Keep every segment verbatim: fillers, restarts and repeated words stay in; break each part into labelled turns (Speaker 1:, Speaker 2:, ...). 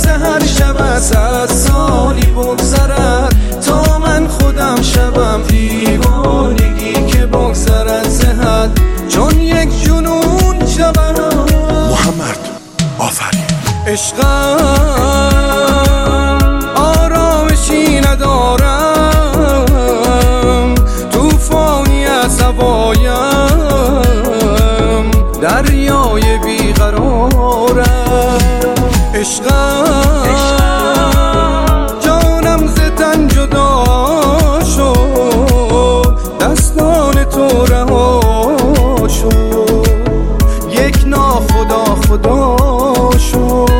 Speaker 1: مثل هر شب از سالی بگذرد تا من خودم شبم دیوانگی که بگذرد زهد چون یک جنون شبم.
Speaker 2: محمد آفرین.
Speaker 1: عشقم آرامشی ندارم، توفانی از هوایم دریای بیقرارم. عشقم جانم ز تن جدا شد، دستان تو رها شد، یک ناخدا خدا شد.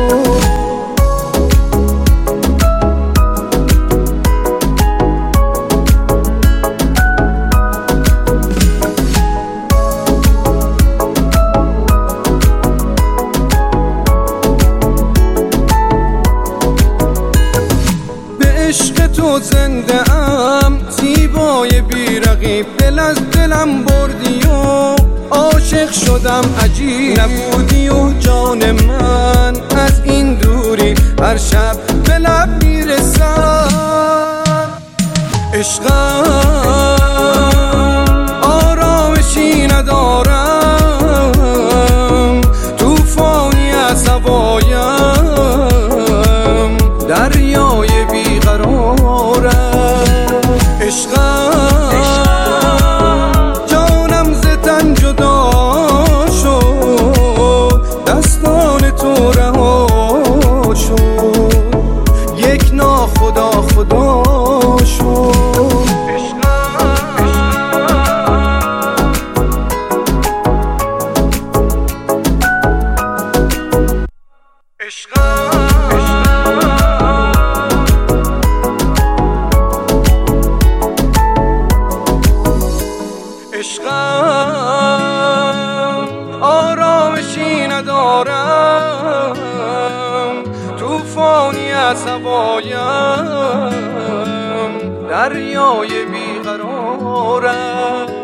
Speaker 1: عشق تو زنده ام، زیبای بیرقیب، دل از دلم بردی و عاشق شدم عجیب نبودی و جان من از این دوری هر شب به لب میرسم. عشقم آرامشی ندارم، توفانی از هوایم دریای بیقرارم. عشقم جانم ز تن جدا شد، دستان تو رها شد، یک ناخدا خدا شد. عشقم آرامشی ندارم، توفانی از هوایم دریای بیقرارم.